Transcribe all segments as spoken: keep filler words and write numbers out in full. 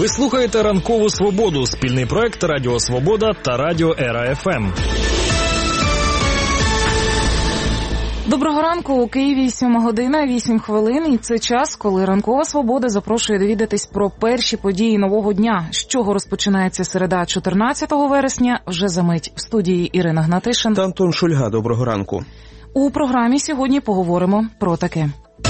Ви слухаєте «Ранкову Свободу» – спільний проект Радіо Свобода та Радіо Ера-ФМ. Доброго ранку, у Києві сьома година, вісім хвилин, і це час, коли Ранкова Свобода запрошує довідатись про перші події нового дня. З чого розпочинається середа чотирнадцятого вересня, вже за мить. В студії Ірина Гнатишин та Антон Шульга. Доброго ранку. У програмі сьогодні поговоримо про таке.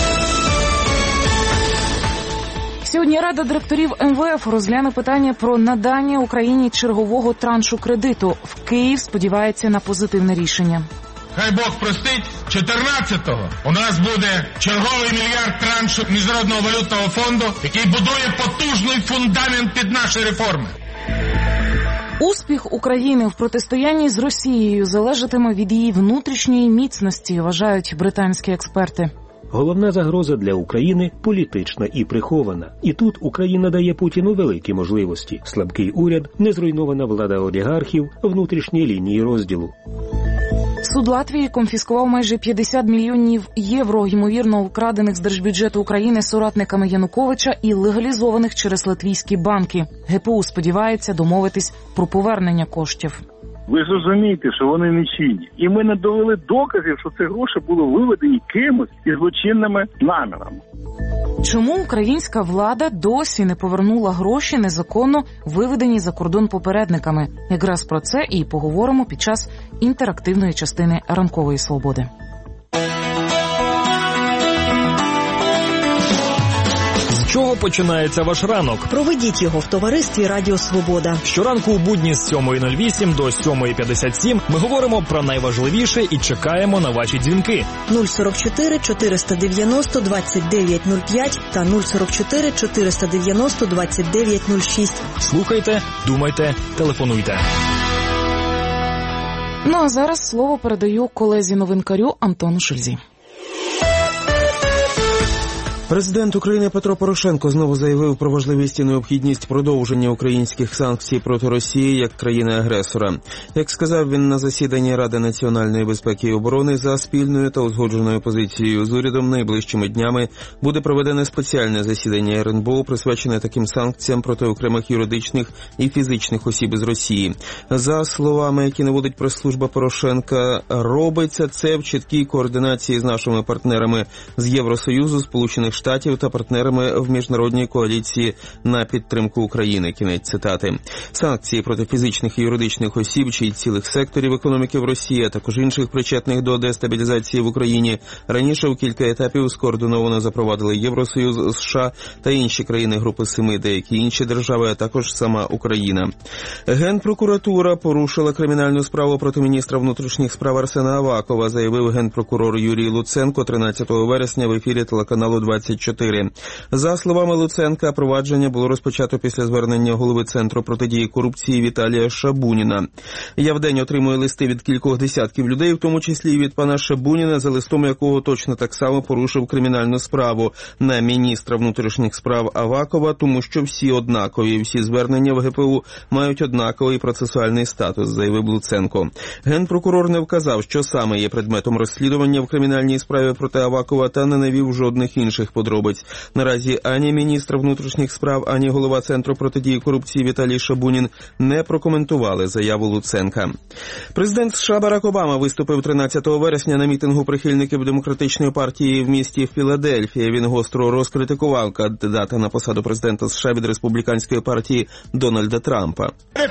Сьогодні Рада директорів ем ве еф розгляне питання про надання Україні чергового траншу кредиту. В Київ сподівається на позитивне рішення. Хай Бог простить, чотирнадцятого у нас буде черговий мільярд траншу Міжнародного валютного фонду, який будує потужний фундамент під наші реформи. Успіх України в протистоянні з Росією залежатиме від її внутрішньої міцності, вважають британські експерти. Головна загроза для України – політична і прихована. І тут Україна дає Путіну великі можливості. Слабкий уряд, незруйнована влада олігархів, внутрішні лінії розділу. Суд Латвії конфіскував майже п'ятдесят мільйонів євро, ймовірно, вкрадених з держбюджету України соратниками Януковича і легалізованих через латвійські банки. ге пе у сподівається домовитись про повернення коштів. Ви ж розумієте, що вони не чинні. І ми не довели доказів, що ці гроші були виведені кимось із злочинними намірами. Чому українська влада досі не повернула гроші незаконно виведені за кордон попередниками? Якраз про це і поговоримо під час інтерактивної частини Ранкової Свободи. З чого починається ваш ранок? Проведіть його в товаристві Радіо Свобода. Щоранку у будні з сьомої нуль вісім до сьомої п'ятдесят сім ми говоримо про найважливіше і чекаємо на ваші дзвінки. нуль сорок чотири чотириста дев'яносто двадцять дев'ять нуль п'ять та нуль сорок чотири чотириста дев'яносто двадцять дев'ять нуль шість. Слухайте, думайте, телефонуйте. Ну а зараз слово передаю колезі-новинкарю Антону Шульзі. Президент України Петро Порошенко знову заявив про важливість і необхідність продовження українських санкцій проти Росії як країни-агресора. Як сказав він на засіданні Ради національної безпеки і оборони, за спільною та узгодженою позицією з урядом найближчими днями буде проведене спеціальне засідання ер ен бе о, присвячене таким санкціям проти окремих юридичних і фізичних осіб із Росії. За словами, які наводить прес-служба Порошенка, робиться це в чіткій координації з нашими партнерами з Євросоюзу, Сполучених Штатів та партнерами в міжнародній коаліції на підтримку України. Кінець цитати. Санкції проти фізичних і юридичних осіб чи цілих секторів економіки в Росії, а також інших причетних до дестабілізації в Україні раніше у кілька етапів скоординовано запровадили Євросоюз, США та інші країни Групи Семи, деякі інші держави, а також сама Україна. Генпрокуратура порушила кримінальну справу проти міністра внутрішніх справ Арсена Авакова, заявив генпрокурор Юрій Луценко тринадцятого вересня в ефірі телеканалу двадцять чотири. За словами Луценка, провадження було розпочато після звернення голови Центру протидії корупції Віталія Шабуніна. Я вдень отримую листи від кількох десятків людей, в тому числі і від пана Шабуніна, за листом якого точно так само порушив кримінальну справу на міністра внутрішніх справ Авакова, тому що всі однакові, всі звернення в ге пе у мають однаковий процесуальний статус, заявив Луценко. Генпрокурор не вказав, що саме є предметом розслідування в кримінальній справі проти Авакова, та не навів жодних інших подробиць. Наразі ані міністр внутрішніх справ, ані голова Центру протидії корупції Віталій Шабунін не прокоментували заяву Луценка. Президент США Барак Обама виступив тринадцятого вересня на мітингу прихильників Демократичної партії в місті Філадельфія. Він гостро розкритикував кандидата на посаду президента США від Республіканської партії Дональда Трампа.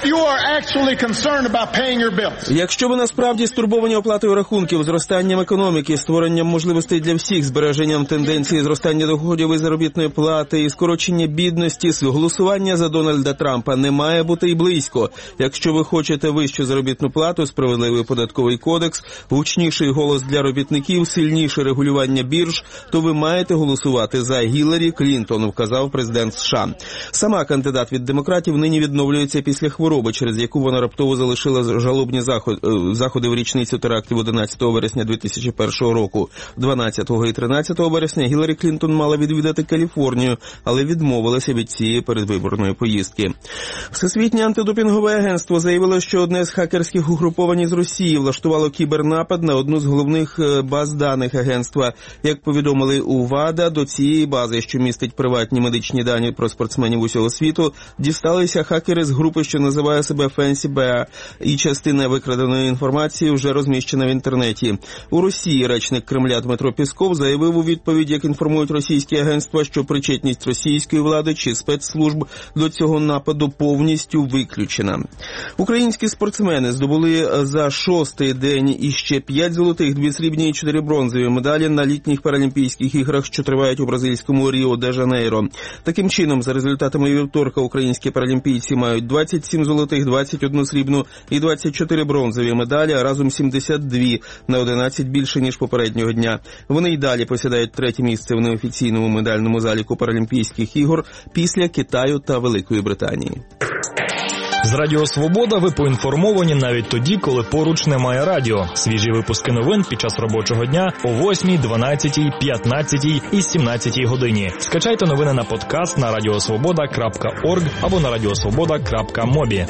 Якщо ви насправді стурбовані оплатою рахунків, зростанням економіки, створенням можливостей для всіх, збереженням тенденції зростання доходів і заробітної плати і скорочення бідності, голосування за Дональда Трампа не має бути і близько. Якщо ви хочете вищу заробітну плату, справедливий податковий кодекс, гучніший голос для робітників, сильніше регулювання бірж, то ви маєте голосувати за Гіларі Клінтон, вказав президент США. Сама кандидат від демократів нині відновлюється після хвороби, через яку вона раптово залишила жалобні заходи в річницю терактів одинадцятого вересня дві тисячі першого року. дванадцятого і тринадцятого вересня Гіларі Клінтон Клінтон мала відвідати Каліфорнію, але відмовилася від цієї передвиборної поїздки. Всесвітнє антидопінгове агентство заявило, що одне з хакерських угруповань з Росії влаштувало кібернапад на одну з головних баз даних агентства. Як повідомили у ВАДА, до цієї бази, що містить приватні медичні дані про спортсменів усього світу, дісталися хакери з групи, що називає себе Fancy Bear, і частина викраденої інформації вже розміщена в інтернеті. У Росії речник Кремля Дмитро Пісков заявив у відповідь, як інформують російські агентства, що причетність російської влади чи спецслужб до цього нападу повністю виключена. Українські спортсмени здобули за шостий день іще п'ять золотих, дві срібні і чотири бронзові медалі на літніх паралімпійських іграх, що тривають у бразильському Ріо-де-Жанейро. Таким чином, за результатами вівторка, українські паралімпійці мають двадцять сім золотих, двадцять одну срібну і двадцять чотири бронзові медалі, а разом сімдесят два, на одинадцять більше, ніж попереднього дня. Вони й далі посідають третє місце в неофіційному медальному заліку Паралімпійських ігор після Китаю та Великої Британії. З Радіо Свобода ви поінформовані навіть тоді, коли поруч немає радіо. Свіжі випуски новин під час робочого дня о восьмій, дванадцятій, п'ятнадцятій і сімнадцятій годині. Скачайте новини на подкаст на радіосвобода крапка орг або на радіосвобода крапка мобі.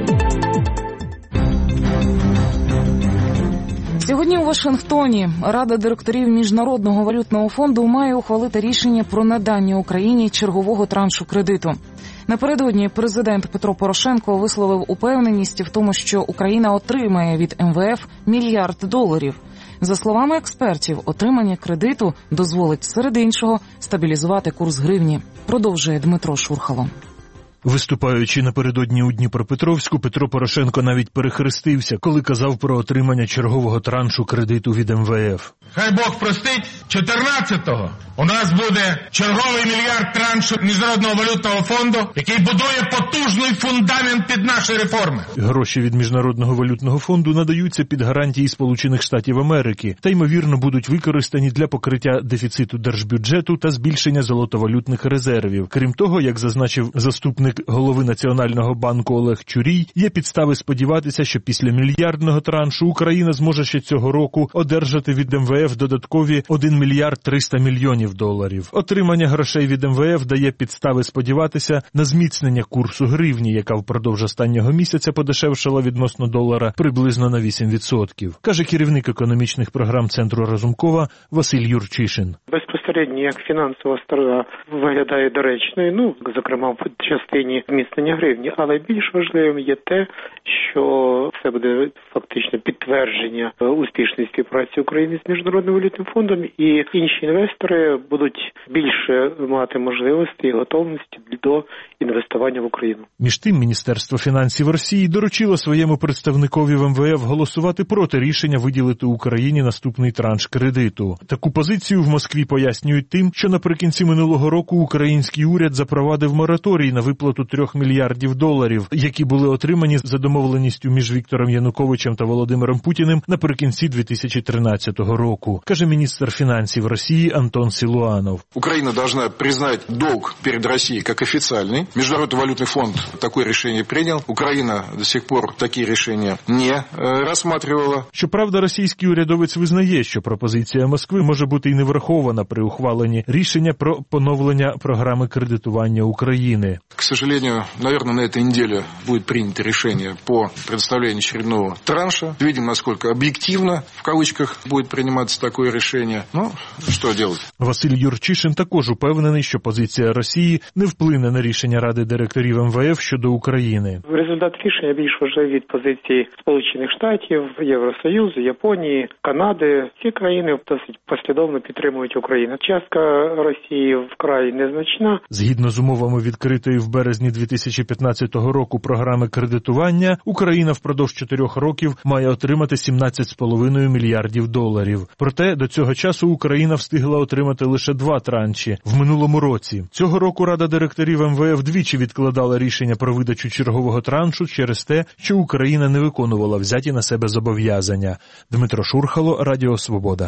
Сьогодні у Вашингтоні Рада директорів Міжнародного валютного фонду має ухвалити рішення про надання Україні чергового траншу кредиту. Напередодні президент Петро Порошенко висловив упевненість в тому, що Україна отримає від ем ве еф мільярд доларів. За словами експертів, отримання кредиту дозволить, серед іншого, стабілізувати курс гривні. Продовжує Дмитро Шурхало. Виступаючи напередодні у Дніпропетровську, Петро Порошенко навіть перехрестився, коли казав про отримання чергового траншу кредиту від ем ве еф. Хай Бог простить, чотирнадцятого у нас буде черговий мільярд траншу Міжнародного валютного фонду, який будує потужний фундамент під наші реформи. Гроші від Міжнародного валютного фонду надаються під гарантії Сполучених Штатів Америки та, ймовірно, будуть використані для покриття дефіциту держбюджету та збільшення золотовалютних резервів. Крім того, як зазначив заступник голови Національного банку Олег Чурій, є підстави сподіватися, що після мільярдного траншу Україна зможе ще цього року одержати від ем ве еф додаткові один мільярд триста мільйонів доларів. Отримання грошей від ем ве еф дає підстави сподіватися на зміцнення курсу гривні, яка впродовж останнього місяця подешевшала відносно долара приблизно на вісім відсотків, каже керівник економічних програм Центру Разумкова Василь Юрчишин. Безпосередньо як фінансова сторона виглядає доречною, ну, зокрема в частині зміцнення гривні, але більш важливим є те, що це буде фактично підтвердження успішної співпраці України з Міжнародним валютним фондом, і інші інвестори будуть більше мати можливості і готовності до інвестування в Україну. Між тим, Міністерство фінансів Росії доручило своєму представникові в ем ве еф голосувати проти рішення виділити Україні наступний транш кредиту. Таку позицію в Москві пояснюють тим, що наприкінці минулого року український уряд запровадив мораторій на виплату трьох мільярдів доларів, які були отримані за домовленістю між Віктором Януковичем та Володимиром Путіним наприкінці дві тисячі тринадцятого року, каже міністр фінансів Росії Антон Силуанов. Україна должна признать долг перед Россией как официальный. Международный валютный фонд такое решение принял. Украина до сих пор такие решения не э, рассматривала. Щоправда, російський урядовець визнає, що пропозиція Москви може бути і не врахована при ухваленні рішення про поновлення програми кредитування України. К сожалению, наверное, на этой неделе будет принято решение по предоставлению очередного транша. Видим, насколько объективно, в кавычках, будет приниматься такое решение. Ну, что делать? Василь Юрчишин також упевнений, що позиція Росії не вплине на рішення Ради директорів ем ве еф щодо України. Результат рішення більш важливий від позиції Сполучених Штатів, Євросоюзу, Японії, Канади. Ці країни досить послідовно підтримують Україну. Частка Росії вкрай незначна. Згідно з умовами відкритої в березні дві тисячі п'ятнадцятого року програми кредитування, Україна впродовж чотирьох років має отримати сімнадцять цілих п'ять десятих мільярдів доларів. Проте до цього часу Україна встигла отримати лише два транші в минулому році. Цього року Рада директорів ем ве еф двічі відкладала рішення про видачу чергового траншу через те, що Україна не виконувала взяті на себе зобов'язання. Дмитро Шурхало, Радіо Свобода.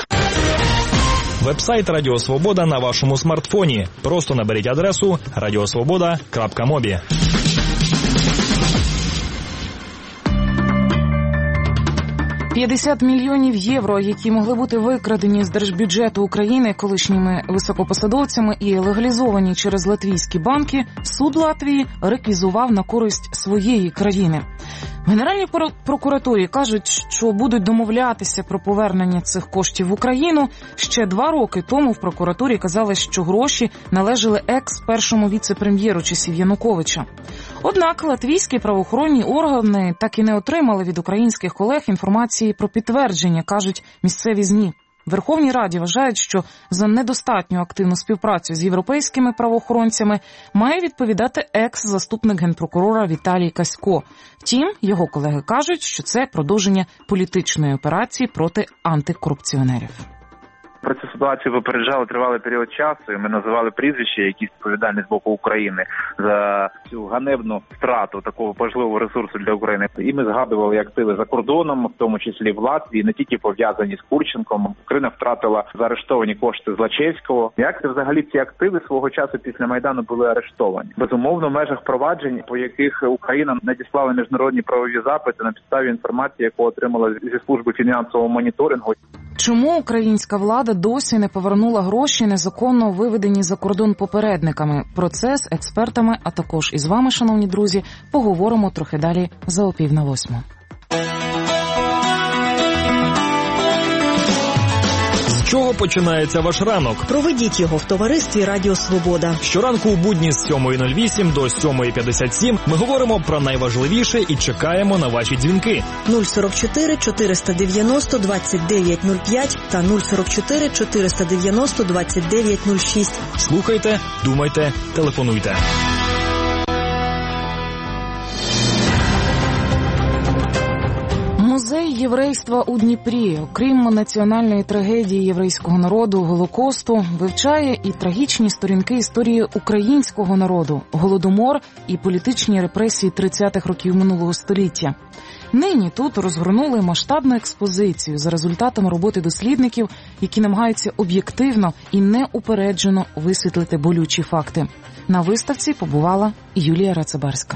Вебсайт Радіо Свобода на вашому смартфоні. Просто наберіть адресу радіосвобода крапка мобі. п'ятдесят мільйонів євро, які могли бути викрадені з держбюджету України колишніми високопосадовцями і легалізовані через латвійські банки, суд Латвії реквізував на користь своєї країни. В Генеральній прокуратурі кажуть, що будуть домовлятися про повернення цих коштів в Україну. Ще два роки тому в прокуратурі казали, що гроші належали екс-першому віце-прем'єру часів Януковича. Однак латвійські правоохоронні органи так і не отримали від українських колег інформації про підтвердження, кажуть місцеві ЗМІ. В Верховній Раді вважають, що за недостатню активну співпрацю з європейськими правоохоронцями має відповідати екс-заступник генпрокурора Віталій Касько. Втім, його колеги кажуть, що це продовження політичної операції проти антикорупціонерів. Про цю ситуацію випереджали тривалий період часу, і ми називали прізвища, які відповідальні з боку України за цю ганебну втрату такого важливого ресурсу для України. І ми згадували активи за кордоном, в тому числі в Латвії, не тільки пов'язані з Курченком. Україна втратила заарештовані кошти Злачевського. Як це взагалі ці активи свого часу після Майдану були арештовані? Безумовно, в межах проваджень, по яких Україна надіслала міжнародні правові запити на підставі інформації, яку отримала зі служби фінансового моніторингу. Чому українська влада досі не повернула гроші, незаконно виведені за кордон попередниками? Про це з експертами, а також із вами, шановні друзі, поговоримо трохи далі за опів на восьму. З чого починається ваш ранок? Проведіть його в товаристві Радіо Свобода. Щоранку у будні з сьомої нуль вісім до сьомої п'ятдесят сім ми говоримо про найважливіше і чекаємо на ваші дзвінки. нуль сорок чотири чотириста дев'яносто двадцять дев'ять нуль п'ять та нуль сорок чотири чотириста дев'яносто двадцять дев'ять нуль шість. Слухайте, думайте, телефонуйте. Музей єврейства у Дніпрі, окрім національної трагедії єврейського народу, Голокосту, вивчає і трагічні сторінки історії українського народу, голодомор і політичні репресії тридцятих років минулого століття. Нині тут розгорнули масштабну експозицію за результатами роботи дослідників, які намагаються об'єктивно і неупереджено висвітлити болючі факти. На виставці побувала Юлія Рацибарська.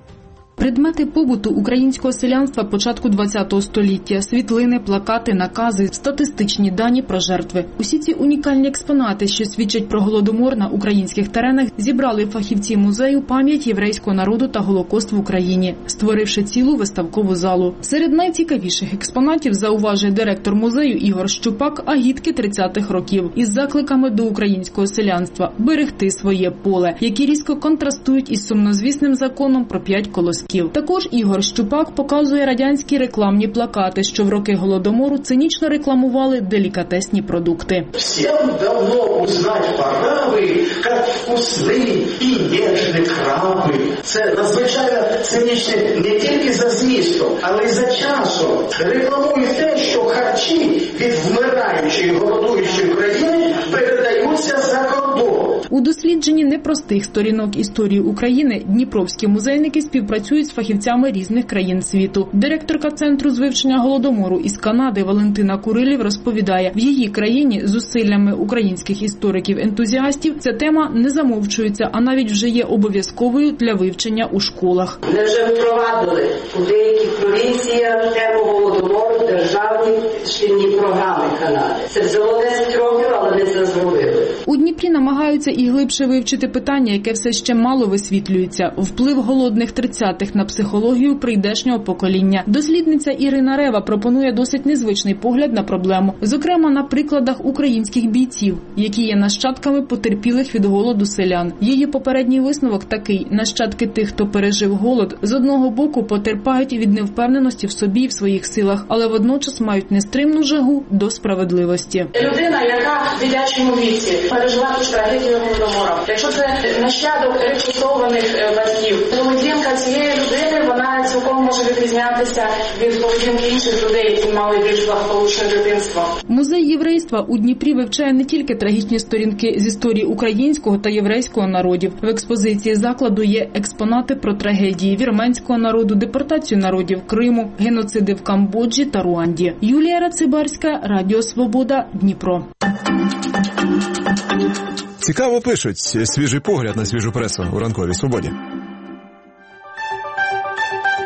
Предмети побуту українського селянства початку ХХ століття, світлини, плакати, накази, статистичні дані про жертви. Усі ці унікальні експонати, що свідчать про голодомор на українських теренах, зібрали фахівці музею «Пам'ять єврейського народу та Голокост в Україні», створивши цілу виставкову залу. Серед найцікавіших експонатів, зауважує директор музею Ігор Щупак, агітки тридцятих років із закликами до українського селянства берегти своє поле, які різко контрастують із сумнозвісним законом про п'ять колосків. Також Ігор Щупак показує радянські рекламні плакати, що в роки Голодомору цинічно рекламували делікатесні продукти. Всім давно узнати пора ви, як вкусні і ніжні краби. Це надзвичайно цинічне не тільки за змістом, але й за часом. Рекламує те, що харчі від вмираючої голодуючої країни передаються за кордон. У дослідженні непростих сторінок історії України дніпровські музейники співпрацюють з фахівцями різних країн світу. Директорка Центру з вивчення Голодомору із Канади Валентина Курилів розповідає, в її країні зусиллями українських істориків-ентузіастів ця тема не замовчується, а навіть вже є обов'язковою для вивчення у школах. Ми вже впровадили у деяких провінціях тему Голодомору в державні шкільні програми Канади. Це взяло десять років, але ми це зробили. У Дніпрі намагаються і глибше вивчити питання, яке все ще мало висвітлюється – вплив голодних тридцятих на психологію прийдешнього покоління. Дослідниця Ірина Рева пропонує досить незвичний погляд на проблему, зокрема на прикладах українських бійців, які є нащадками потерпілих від голоду селян. Її попередній висновок такий – нащадки тих, хто пережив голод, з одного боку потерпають від невпевненості в собі і в своїх силах, але водночас мають нестримну жагу до справедливості. Людина, яка в дитячому віці пережила ту трагедію Голодомору, якщо це нащадок репресованих батьків, поведінка цієї людини, вона цілком може відрізнятися від поведінки інших людей, які мали більш благополучне дитинство. Музей єврейства у Дніпрі вивчає не тільки трагічні сторінки з історії українського та єврейського народів. В експозиції закладу є експонати про трагедії вірменського народу, депортацію народів Криму, геноциди в Камбоджі та Руанді. Юлія Рацибарська, Радіо Свобода, Дніпро. Цікаво пишуть. Свіжий погляд на свіжу пресу у ранковій свободі.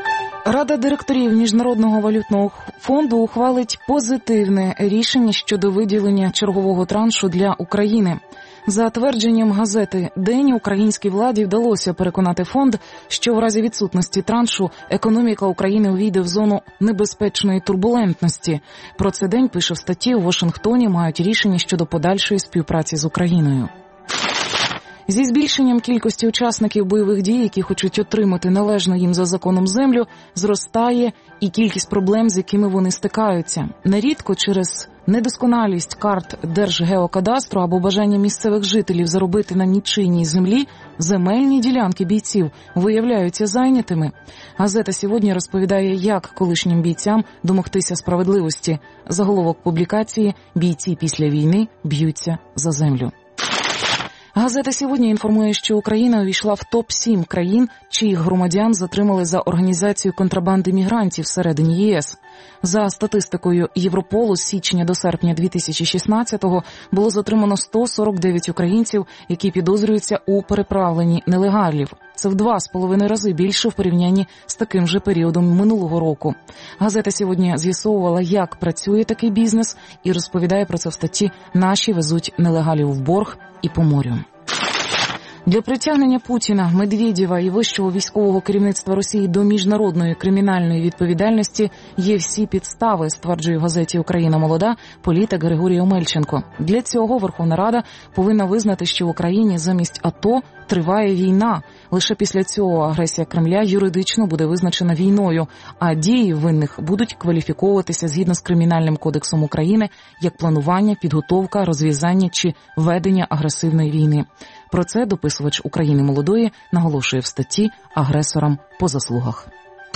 Рада директорів Міжнародного валютного фонду ухвалить позитивне рішення щодо виділення чергового траншу для України. За твердженням газети «День» українській владі вдалося переконати фонд, що в разі відсутності траншу економіка України увійде в зону небезпечної турбулентності. Про це «День» пише в статті: у Вашингтоні мають рішення щодо подальшої співпраці з Україною. Зі збільшенням кількості учасників бойових дій, які хочуть отримати належну їм за законом землю, зростає і кількість проблем, з якими вони стикаються. Нерідко через недосконалість карт Держгеокадастру або бажання місцевих жителів заробити на нічийній землі земельні ділянки бійців виявляються зайнятими. Газета «Сьогодні» розповідає, як колишнім бійцям домогтися справедливості. Заголовок публікації «Бійці після війни б'ються за землю». Газета «Сьогодні» інформує, що Україна увійшла в топ сім країн, чиїх громадян затримали за організацію контрабанди мігрантів всередині ЄС. За статистикою Європолу з січня до серпня дві тисячі шістнадцятого було затримано сто сорок дев'ять українців, які підозрюються у переправленні нелегалів. Це в два з половиною рази більше в порівнянні з таким же періодом минулого року. Газета «Сьогодні» з'ясовувала, як працює такий бізнес, і розповідає про це в статті «Наші везуть нелегалів в борг і по морю». Для притягнення Путіна, Медведєва і вищого військового керівництва Росії до міжнародної кримінальної відповідальності є всі підстави, стверджує в газеті «Україна молода» політик Григорій Омельченко. Для цього Верховна Рада повинна визнати, що в Україні замість АТО триває війна. Лише після цього агресія Кремля юридично буде визначена війною, а дії винних будуть кваліфіковуватися згідно з Кримінальним кодексом України як планування, підготовка, розв'язання чи ведення агресивної війни. Про це дописувач «України молодої» наголошує в статті «Агресорам по заслугах».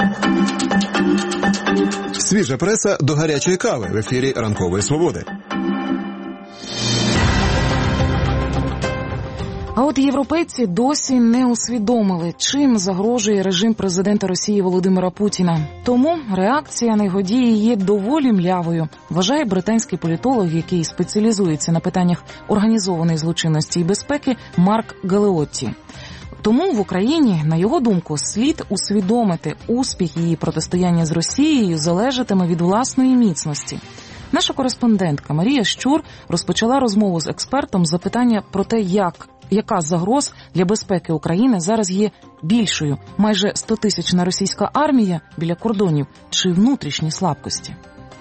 Свіжа преса до гарячої кави в ефірі «Ранкової свободи». А от європейці досі не усвідомили, чим загрожує режим президента Росії Володимира Путіна. Тому реакція на його дії є доволі млявою, вважає британський політолог, який спеціалізується на питаннях організованої злочинності і безпеки, Марк Галеотті. Тому в Україні, на його думку, слід усвідомити, успіх її протистояння з Росією залежатиме від власної міцності. Наша кореспондентка Марія Щур розпочала розмову з експертом з запитання про те, як яка з загроз для безпеки України зараз є більшою – майже стотисячна російська армія біля кордонів чи внутрішні слабкості?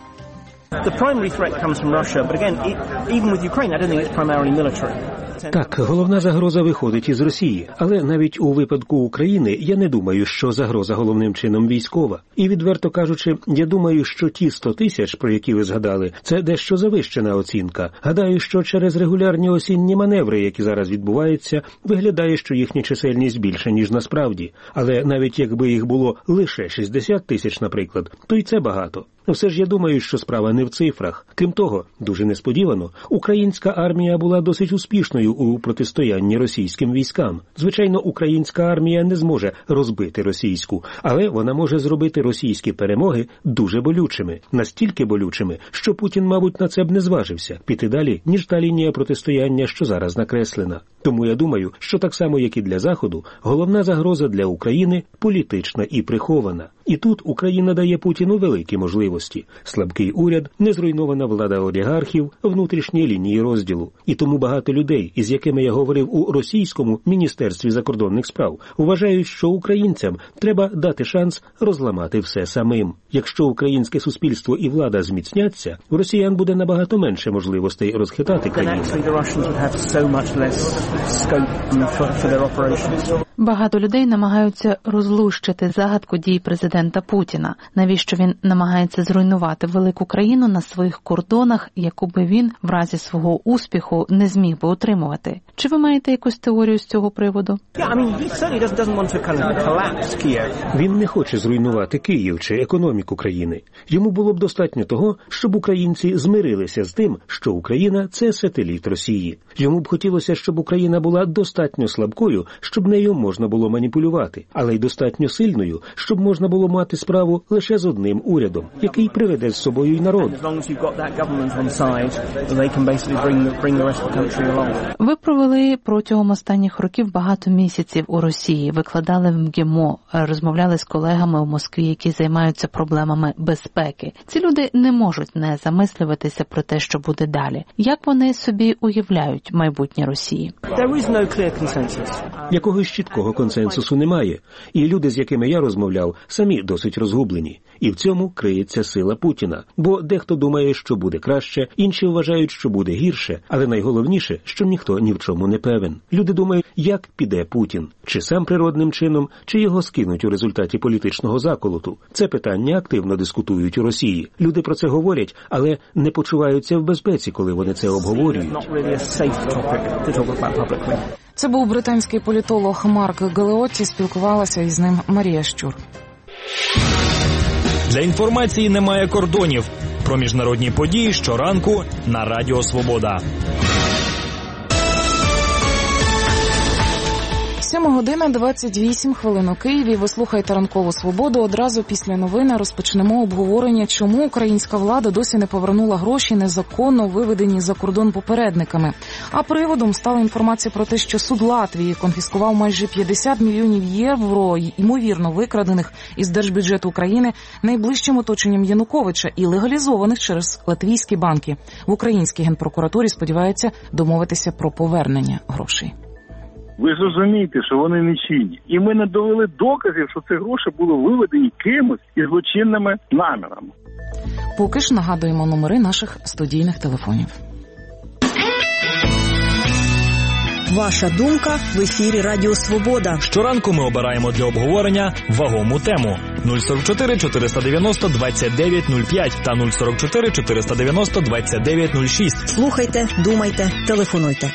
Так, головна загроза виходить із Росії, але навіть у випадку України я не думаю, що загроза головним чином військова. І відверто кажучи, я думаю, що ті сто тисяч, про які ви згадали, це дещо завищена оцінка. Гадаю, що через регулярні осінні маневри, які зараз відбуваються, виглядає, що їхня чисельність більша, ніж насправді. Але навіть якби їх було лише шістдесят тисяч, наприклад, то й це багато. Все ж я думаю, що справа не в цифрах. Крім того, дуже несподівано, українська армія була досить успішною у протистоянні російським військам. Звичайно, українська армія не зможе розбити російську, але вона може зробити російські перемоги дуже болючими. Настільки болючими, що Путін, мабуть, на це б не зважився піти далі, ніж та лінія протистояння, що зараз накреслена. Тому я думаю, що так само, як і для Заходу, головна загроза для України політична і прихована. І тут Україна дає Путіну великі можливості. Слабкий уряд, незруйнована влада олігархів, внутрішні лінії розділу. І тому багато людей, із якими я говорив у російському Міністерстві закордонних справ, вважають, що українцям треба дати шанс розламати все самим. Якщо українське суспільство і влада зміцняться, у росіян буде набагато менше можливостей розхитати країну. Багато людей намагаються розлущити загадку дій президента Путіна. Навіщо він намагається зруйнувати велику країну на своїх кордонах, яку би він в разі свого успіху не зміг би утримувати? Чи ви маєте якусь теорію з цього приводу? Він не хоче зруйнувати Київ чи економіку країни. Йому було б достатньо того, щоб українці змирилися з тим, що Україна – це сателіт Росії. Йому б хотілося, щоб Україна була достатньо слабкою, щоб нею можна можна було маніпулювати, але й достатньо сильною, щоб можна було мати справу лише з одним урядом, який приведе з собою й народ. Ви провели протягом останніх років багато місяців у Росії, викладали в МГІМО, розмовляли з колегами у Москві, які займаються проблемами безпеки. Ці люди не можуть не замислюватися про те, що буде далі. Як вони собі уявляють майбутнє Росії? Якогось чіткого консенсусу немає. І люди, з якими я розмовляв, самі досить розгублені. І в цьому криється сила Путіна. Бо дехто думає, що буде краще, інші вважають, що буде гірше. Але найголовніше, що ніхто ні в чому не певен. Люди думають, як піде Путін. Чи сам природним чином, чи його скинуть у результаті політичного заколоту. Це питання активно дискутують у Росії. Люди про це говорять, але не почуваються в безпеці, коли вони це обговорюють. Це був британський політолог Марк Галеотті, спілкувалася із ним Марія Щур. Для інформації немає кордонів. Про міжнародні події щоранку на Радіо Свобода. сьома година двадцять вісім хвилин у Києві. Ви слухаєте ранкову свободу. Одразу після новини розпочнемо обговорення, чому українська влада досі не повернула гроші, незаконно виведені за кордон попередниками. А приводом стала інформація про те, що суд Латвії конфіскував майже п'ятдесят мільйонів євро, ймовірно викрадених із держбюджету України найближчим оточенням Януковича і легалізованих через латвійські банки. В українській генпрокуратурі сподіваються домовитися про повернення грошей. Ви ж розумієте, що вони не чинні. І ми не довели доказів, що ці гроші були виведені кимось із злочинними намірами. Поки ж нагадуємо номери наших студійних телефонів. Ваша думка в ефірі Радіо Свобода. Щоранку ми обираємо для обговорення вагому тему. нуль сорок чотири чотириста дев'яносто двадцять дев'ять нуль п'ять та нуль сорок чотири чотириста дев'яносто двадцять дев'ять нуль шість. Слухайте, думайте, телефонуйте.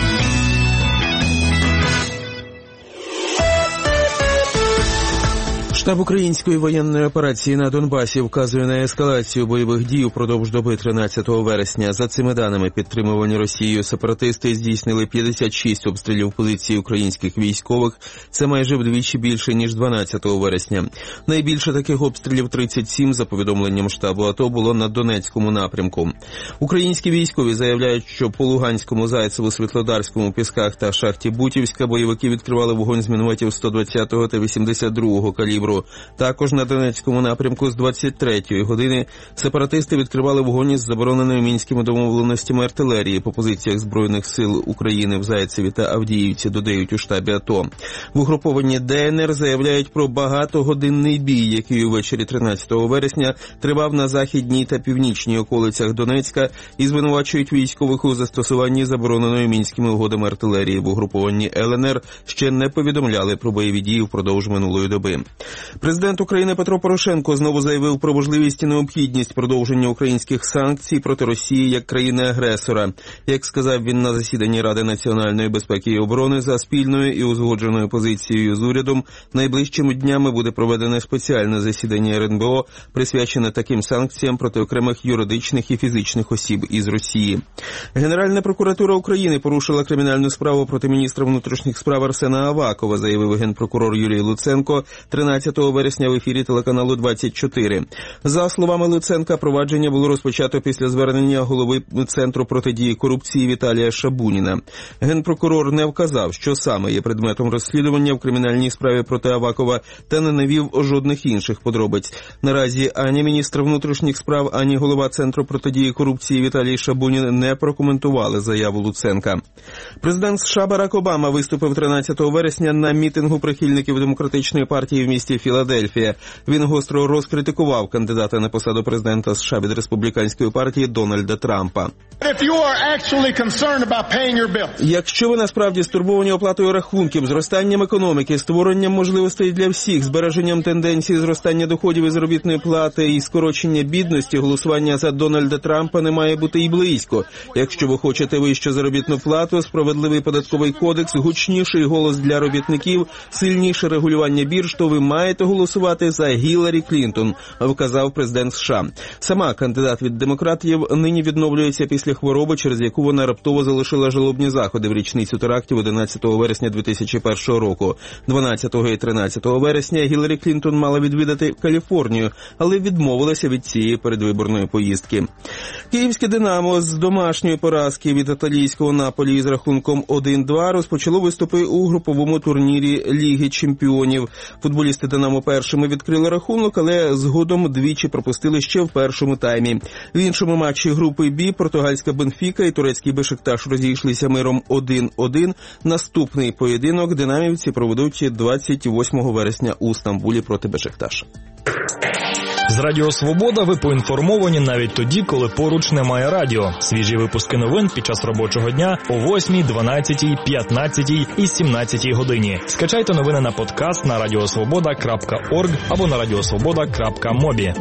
Штаб української воєнної операції на Донбасі вказує на ескалацію бойових дій упродовж доби тринадцятого вересня. За цими даними, підтримувані Росією сепаратисти здійснили п'ятдесят шість обстрілів позицій українських військових. Це майже вдвічі більше, ніж дванадцятого вересня. Найбільше таких обстрілів, тридцять сім, за повідомленням штабу АТО, було на Донецькому напрямку. Українські військові заявляють, що по Луганському, Зайцеву, Світлодарському, Пісках та шахті Бутівська бойовики відкривали вогонь з мінометів сто двадцятого та вісімдесят другого калібру. Також на Донецькому напрямку з двадцять третьої години сепаратисти відкривали вогонь із забороненою мінськими домовленостями артилерії по позиціях Збройних сил України в Зайцеві та Авдіївці, додають у штабі АТО. В угрупованні ДНР заявляють про багатогодинний бій, який увечері тринадцятого вересня тривав на західній та північній околицях Донецька, і звинувачують військових у застосуванні забороненої мінськими угодами артилерії. В угрупованні ЛНР ще не повідомляли про бойові дії впродовж минулої доби. Президент України Петро Порошенко знову заявив про можливість і необхідність продовження українських санкцій проти Росії як країни-агресора. Як сказав він на засіданні Ради національної безпеки і оборони, за спільною і узгодженою позицією з урядом найближчими днями буде проведене спеціальне засідання РНБО, присвячене таким санкціям проти окремих юридичних і фізичних осіб із Росії. Генеральна прокуратура України порушила кримінальну справу проти міністра внутрішніх справ Арсена Авакова, заявив генпрокурор Юрій Луценко тринадцятого вересня в ефірі телеканалу двадцять чотири. За словами Луценка, провадження було розпочато після звернення голови Центру протидії корупції Віталія Шабуніна. Генпрокурор не вказав, що саме є предметом розслідування в кримінальній справі проти Авакова, та не навів жодних інших подробиць. Наразі ані міністр внутрішніх справ, ані голова Центру протидії корупції Віталій Шабунін не прокоментували заяву Луценка. Президент США Барак Обама виступив тринадцятого вересня на мітингу прихильників демократичної партії в місті Філадельфія. Він гостро розкритикував кандидата на посаду президента США від республіканської партії Дональда Трампа. Якщо ви насправді стурбовані оплатою рахунків, зростанням економіки, створенням можливостей для всіх, збереженням тенденції зростання доходів і заробітної плати і скорочення бідності, голосування за Дональда Трампа не має бути і близько. Якщо ви хочете вищу заробітну плату, справедливий податковий кодекс, гучніший голос для робітників, сильніше регулювання бірж, то ви маєте маєте голосувати за Гіларі Клінтон, вказав президент США. Сама кандидат від демократів нині відновлюється після хвороби, через яку вона раптово залишила жалобні заходи в річницю терактів одинадцятого вересня дві тисячі першого року. дванадцятого і тринадцятого вересня Гіларі Клінтон мала відвідати Каліфорнію, але відмовилася від цієї передвиборної поїздки. Київське «Динамо» з домашньої поразки від італійського «Наполі» з рахунком один-два розпочало виступи у груповому турнірі Ліги чемпіонів. Футболісти «Динамо» першими відкрили рахунок, але згодом двічі пропустили ще в першому таймі. В іншому матчі групи «Бі» португальська «Бенфіка» і турецький «Бешикташ» розійшлися миром один-один. Наступний поєдинок динамівці проведуть двадцять восьмого вересня у Стамбулі проти «Бешикташа». З Радіо Свобода ви поінформовані навіть тоді, коли поруч немає радіо. Свіжі випуски новин під час робочого дня о восьмій, дванадцятій, п'ятнадцятій і сімнадцятій годині. Скачайте новини на подкаст на радіосвобода крапка орг або на радіосвобода крапка мобі.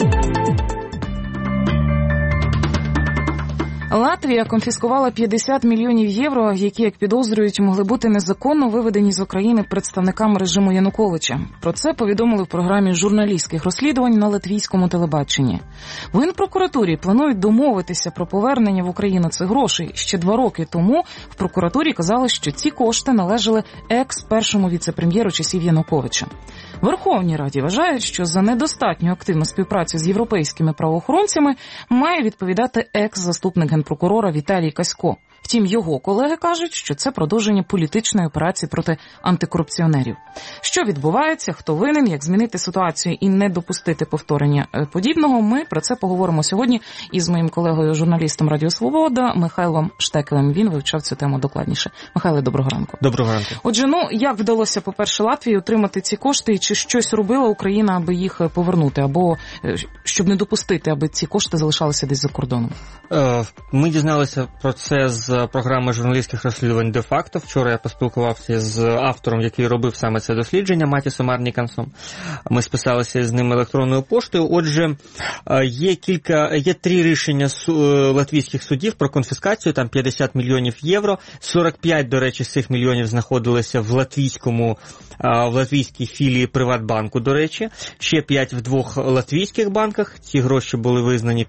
Латвія конфіскувала п'ятдесят мільйонів євро, які, як підозрюють, могли бути незаконно виведені з України представниками режиму Януковича. Про це повідомили в програмі журналістських розслідувань на латвійському телебаченні. В Генпрокуратурі планують домовитися про повернення в Україну цих грошей. Ще два роки тому в прокуратурі казали, що ці кошти належали екс-першому віце-прем'єру часів Януковича. В Верховній Раді вважають, що за недостатню активну співпрацю з європейськими правоохоронцями має відповідати екс-заступник генпрокурора Віталій Касько. Втім, його колеги кажуть, що це продовження політичної операції проти антикорупціонерів. Що відбувається, хто винен, як змінити ситуацію і не допустити повторення подібного, ми про це поговоримо сьогодні із моїм колегою-журналістом Радіо Свобода Михайлом Штекелем. Він вивчав цю тему докладніше. Михайле, доброго ранку. Доброго ранку. Отже, ну, як вдалося, по-перше, Латвії отримати ці кошти, і чи щось робила Україна, аби їх повернути, або щоб не допустити, аби ці кошти залишалися десь за кордоном? Ми дізналися про це з програми журналістських розслідувань «Де-факто». Вчора я поспілкувався з автором, який робив саме це дослідження, Матісом Арнікансом. Ми списалися з ним електронною поштою. Отже, є кілька, є три рішення латвійських судів про конфіскацію, там п'ятдесят мільйонів євро. сорок п'ять, до речі, з цих мільйонів знаходилися в латвійському, в латвійській філії Приватбанку, до речі. Ще п'ять в двох латвійських банках. Ці гроші були визнані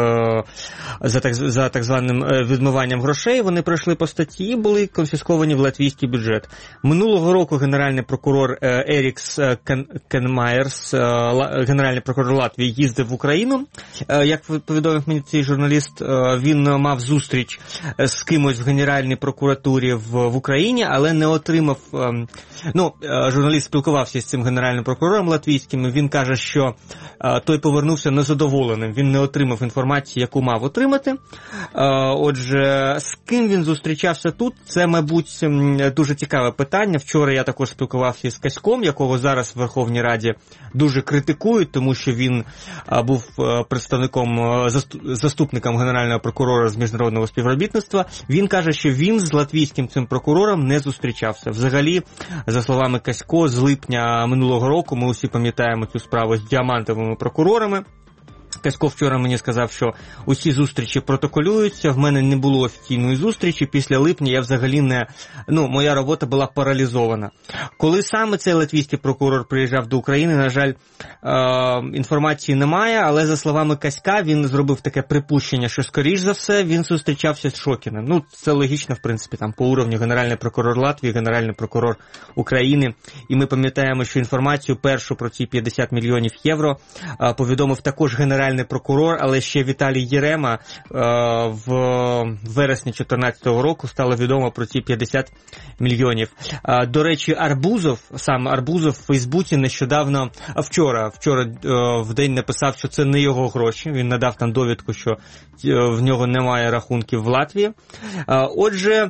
за так, за так званим відмиванням грошей. Вони пройшли по статті і були конфісковані в латвійський бюджет. Минулого року генеральний прокурор Ерікс Кенмаєрс, генеральний прокурор Латвії, їздив в Україну. Як повідомив мені цей журналіст, він мав зустріч з кимось в Генеральній прокуратурі в, в Україні, але не отримав... Ну, журналіст спілкувався з цим генеральним прокурором латвійським, він каже, що той повернувся незадоволеним. Він не отримав інформації, яку мав отримати. Отже, з ким він зустрічався тут, це, мабуть, дуже цікаве питання. Вчора я також спілкувався з Каськом, якого зараз в Верховній Раді дуже критикують, тому що він був представником, заступником генерального прокурора з міжнародного співробітництва. Він каже, що він з латвійським цим прокурором не зустрічався. Взагалі, за словами Касько, з липня минулого року, ми усі пам'ятаємо цю справу з діамантовими прокурорами. Касько вчора мені сказав, що усі зустрічі протоколюються, в мене не було офіційної зустрічі, після липня я взагалі не, ну, моя робота була паралізована. Коли саме цей латвійський прокурор приїжджав до України, на жаль, е- інформації немає, але за словами Каська, він зробив таке припущення, що, скоріш за все, він зустрічався з Шокіним. Ну, це логічно, в принципі, там, по уровню генеральний прокурор Латвії, генеральний прокурор України, і ми пам'ятаємо, що інформацію першу про ці п'ятдесят мільйонів євро е- повідомив також генеральний прокурор, але ще Віталій Єрема в вересні чотирнадцятого року стало відомо про ці п'ятдесят мільйонів. До речі, Арбузов, сам Арбузов в Фейсбуці нещодавно, вчора, вчора в день написав, що це не його гроші. Він надав там довідку, що в нього немає рахунків в Латвії. Отже,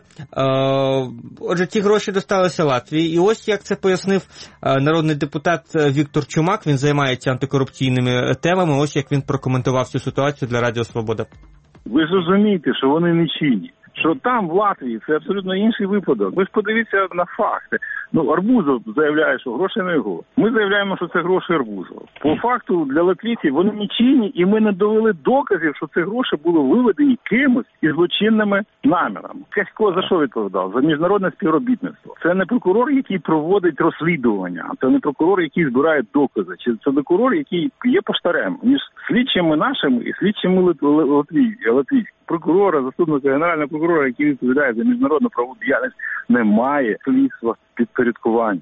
отже, ті гроші досталися Латвії. І ось як це пояснив народний депутат Віктор Чумак, він займається антикорупційними темами, ось як він прокоментував цю ситуацію для Радіо Свобода. Ви ж розумієте, що вони не чинні, що там, в Латвії, це абсолютно інший випадок. Ви ж подивіться на факти. Ну, Арбузов заявляє, що гроші не його. Ми заявляємо, що це гроші Арбузова. По факту, для латвійців вони нічийні, і ми не довели доказів, що ці гроші були виведені кимось із злочинними намірами. Касько за що відповідав? За міжнародне співробітництво. Це не прокурор, який проводить розслідування, це не прокурор, який збирає докази, чи це прокурор, який є поштарем між слідчими нашими і слідчими латвійськими. Прокурора, заступника генерального прокурора, який відповідає за міжнародну правову діяльність, немає слідства підпорядкування.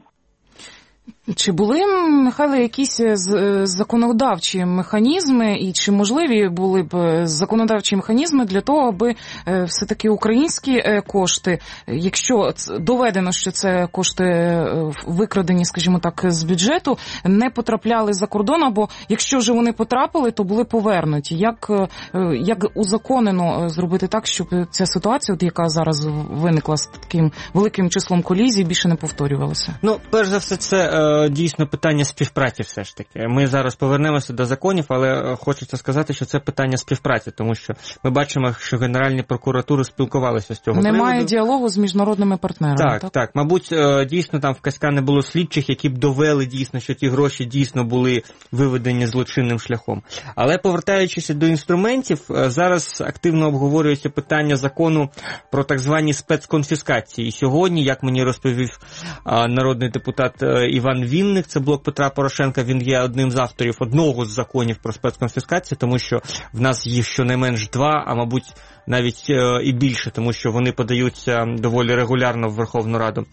Чи були, Михайло, якісь законодавчі механізми, і чи можливі були б законодавчі механізми для того, аби все-таки українські кошти, якщо доведено, що це кошти викрадені, скажімо так, з бюджету, не потрапляли за кордон, або якщо вже вони потрапили, то були повернуті? Як, як узаконено зробити так, щоб ця ситуація, от яка зараз виникла з таким великим числом колізій, більше не повторювалася? Ну, перш за все, це дійсно питання співпраці все ж таки. Ми зараз повернемося до законів, але хочеться сказати, що це питання співпраці, тому що ми бачимо, що Генеральні прокуратури спілкувалися з цього приводу. Немає діалогу з міжнародними партнерами, так? Так, так. Мабуть, дійсно там в Каська не було слідчих, які б довели дійсно, що ті гроші дійсно були виведені злочинним шляхом. Але повертаючись до інструментів, зараз активно обговорюється питання закону про так звані спецконфіскації. І сьогодні, як мені розповів народний депутат Іван Вінник, це блок Петра Порошенка, він є одним з авторів одного з законів про спецконфіскацію, тому що в нас їх щонайменш два, а мабуть навіть і більше, тому що вони подаються доволі регулярно в Верховну Раду.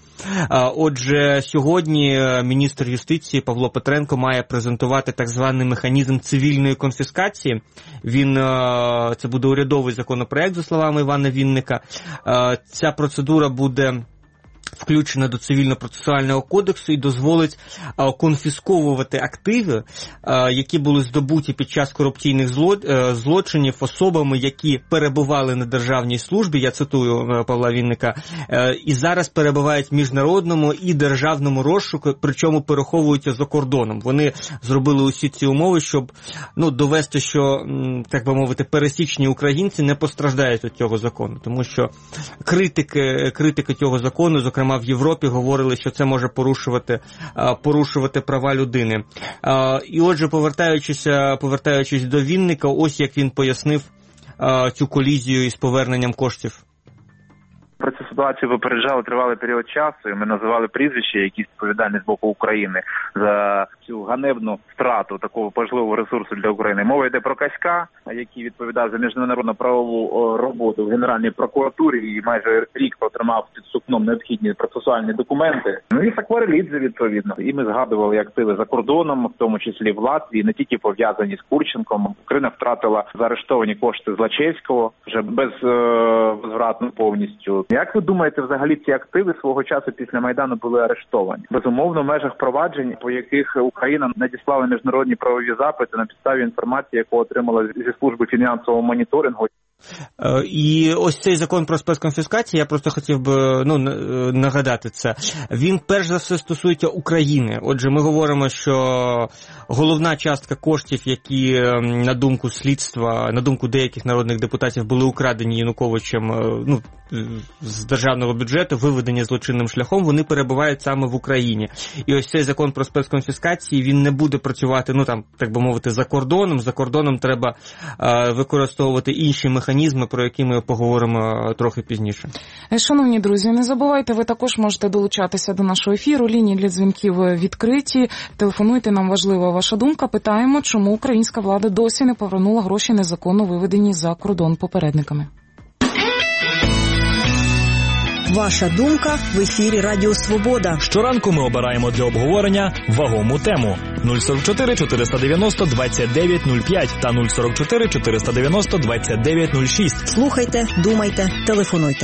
Отже, сьогодні міністр юстиції Павло Петренко має презентувати так званий механізм цивільної конфіскації. Він, це буде урядовий законопроект, за словами Івана Вінника. Ця процедура буде включена до Цивільно-процесуального кодексу і дозволить а, конфісковувати активи, а, які були здобуті під час корупційних зло, а, злочинів особами, які перебували на державній службі, я цитую а, Павла Вінника, а, і зараз перебувають в міжнародному і державному розшуку, причому переховуються за кордоном. Вони зробили усі ці умови, щоб ну, довести, що, так би мовити, пересічні українці не постраждають від цього закону, тому що критики, критики цього закону, зокрема в Європі, говорили, що це може порушувати, порушувати права людини. І отже, повертаючись, повертаючись до Вінника, ось як він пояснив цю колізію із поверненням коштів. Про цю ситуацію попереджали тривалий період часу, і ми називали прізвища, які відповідальні з боку України за цю ганебну втрату такого важливого ресурсу для України. Мова йде про Каська, який відповідав за міжнародну правову роботу в Генеральній прокуратурі і майже рік отримав під сукном необхідні процесуальні документи. Ну і Сакварелідзе, відповідно. І ми згадували активи за кордоном, в тому числі в Латвії, не тільки пов'язані з Курченком. Україна втратила заарештовані кошти Злочевського, вже без е, возвратно повністю. Як ви думаєте, взагалі ці активи свого часу після Майдану були арештовані? Безумовно, в межах проваджень, по яких Україна надіслала міжнародні правові запити на підставі інформації, яку отримала зі служби фінансового моніторингу. І ось цей закон про спецконфіскацію, я просто хотів би ну, нагадати це, він перш за все стосується України. Отже, ми говоримо, що головна частка коштів, які, на думку слідства, на думку деяких народних депутатів, були украдені Януковичем ну, з державного бюджету, виведені злочинним шляхом, вони перебувають саме в Україні. І ось цей закон про спецконфіскації, він не буде працювати, ну там, так би мовити, за кордоном. За кордоном треба е, використовувати інші механізми, про які ми поговоримо трохи пізніше. Шановні друзі, не забувайте, ви також можете долучатися до нашого ефіру. Лінії для дзвінків відкриті. Телефонуйте, нам важлива ваша думка. Питаємо, чому українська влада досі не повернула гроші незаконно виведені за кордон попередниками. Ваша думка в ефірі Радіо Свобода. Щоранку ми обираємо для обговорення вагому тему. нуль сорок чотири чотириста дев'яносто двадцять дев'ять нуль п'ять та нуль сорок чотири чотириста дев'яносто двадцять дев'ять нуль шість. Слухайте, думайте, телефонуйте.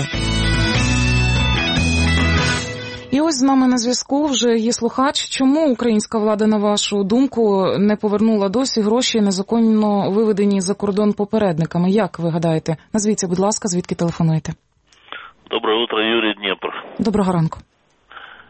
І ось з нами на зв'язку вже є слухач. Чому українська влада, на вашу думку, не повернула досі гроші незаконно виведені за кордон попередниками? Як ви гадаєте? Назвіться, будь ласка, звідки телефонуєте? Доброе утро, Юрий, Днепр. Доброго ранку.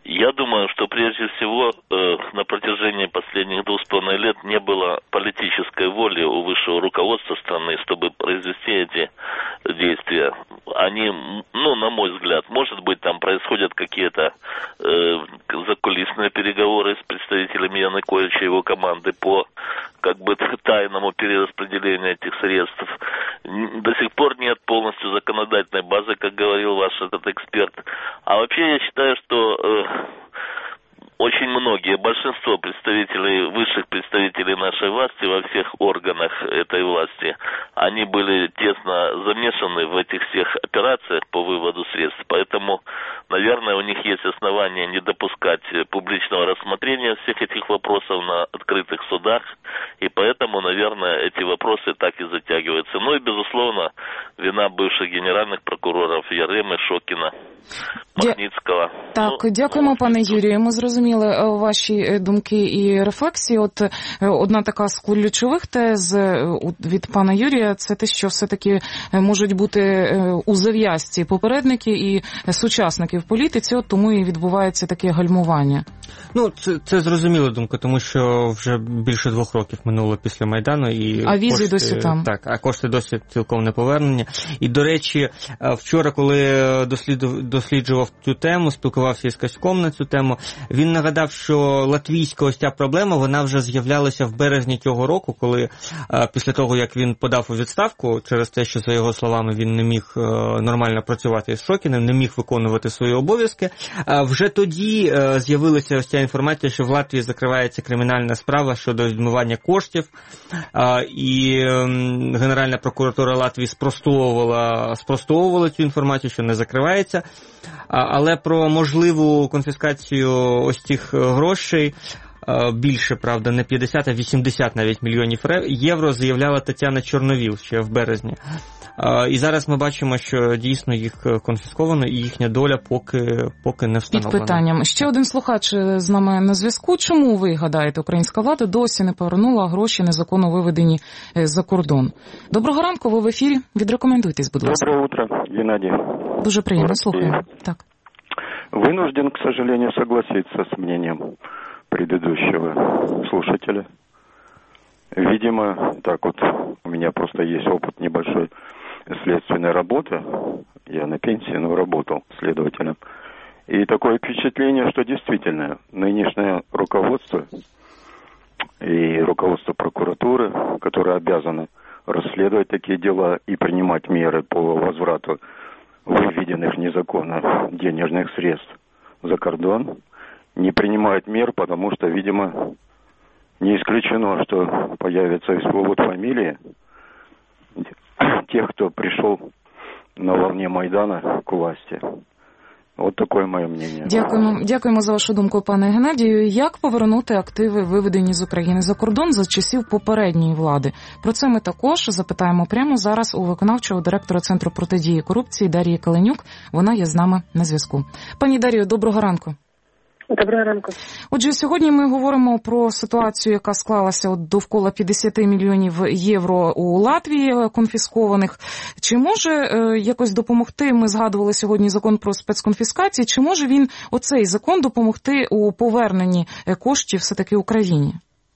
Я думаю, что прежде всего э, на протяжении последних двух с половиной лет не было политической воли у высшего руководства страны, чтобы произвести эти действия. Они, ну, на мой взгляд, может быть, там происходят какие-то э, закулисные переговоры с представителями Януковича и его команды по как бы тайному перераспределению этих средств. До сих пор нет полностью законодательной базы, как говорил ваш этот эксперт. А вообще я считаю, что э, очень многие, большинство представителей, высших представителей нашей власти во всех органах этой власти, они были тесно замешаны в этих всех операциях по выводу средств. Поэтому, наверное, у них есть основания не допускать публичного рассмотрения всех этих вопросов на открытых судах. И поэтому, наверное, эти вопросы так и затягиваются. Ну и, безусловно, вина бывших генеральных прокуроров Яремы, Шокіна, Махніцького. Так, ну, дякуємо, пане Юрію. Ми зрозуміли ваші думки і рефлексії. От одна така з ключових тез від пана Юрія – це те, що все-таки можуть бути у зав'язці попередники і сучасники в політиці, от тому і відбувається таке гальмування. Ну, це, це зрозуміла думка, тому що вже більше двох років минуло після Майдану. І а візи кошти, досі там. Так, а кошти досі цілком не повернені. І, до речі, вчора, коли досліджував цю тему, спілкувався із Каськом на цю тему, він нагадав, що латвійська ось ця проблема, вона вже з'являлася в березні цього року, коли після того, як він подав у відставку, через те, що, за його словами, він не міг нормально працювати з Шокіним, не міг виконувати свої обов'язки, вже тоді з'явилася ось ця інформація, що в Латвії закривається кримінальна справа щодо відмивання коштів, і Генеральна прокуратура Латвії спростовувала, спростовувала цю інформацію, що не закривається, але про можливу конфіскацію ось цих грошей більше, правда, не п'ятдесят, а вісімдесят навіть мільйонів євро заявляла Тетяна Чорновіл ще в березні. І зараз ми бачимо, що дійсно їх конфісковано, і їхня доля поки, поки не встановлена. Під питанням. Ще один слухач з нами на зв'язку. Чому, ви гадаєте, українська влада досі не повернула гроші незаконно виведені за кордон? Доброго ранку, ви в ефірі. Відрекомендуйтесь, будь ласка. Доброе утро, Геннадий. Дуже приємно, слухаємо. Так. Вынужден, к сожалению, согласиться с мнением предыдущего слушателя. Видимо, так вот, у меня просто есть опыт небольшой следственной работы. Я на пенсии, но работал следователем. И такое впечатление, что действительно нынешнее руководство и руководство прокуратуры, которые обязаны расследовать такие дела и принимать меры по возврату выведенных незаконно денежных средств за кордон, не принимают мер, потому что, видимо, не исключено, что появится всплывут фамилии тех, кто пришел на волне Майдана к власти. От таке моє мнення. Дякуємо, дякуємо за вашу думку, пане Геннадію. Як повернути активи, виведені з України за кордон за часів попередньої влади? Про це ми також запитаємо прямо зараз у виконавчого директора Центру протидії корупції Дар'ї Каленюк. Вона є з нами на зв'язку. Пані Дар'ю, доброго ранку. Доброго ранку. Отже, сьогодні ми говоримо про ситуацію, яка склалася от довкола п'ятдесят мільйонів євро у Латвії конфіскованих. Чи може е, якось допомогти, ми згадували сьогодні закон про спецконфіскації, чи може він, оцей закон, допомогти у поверненні коштів все-таки Україні?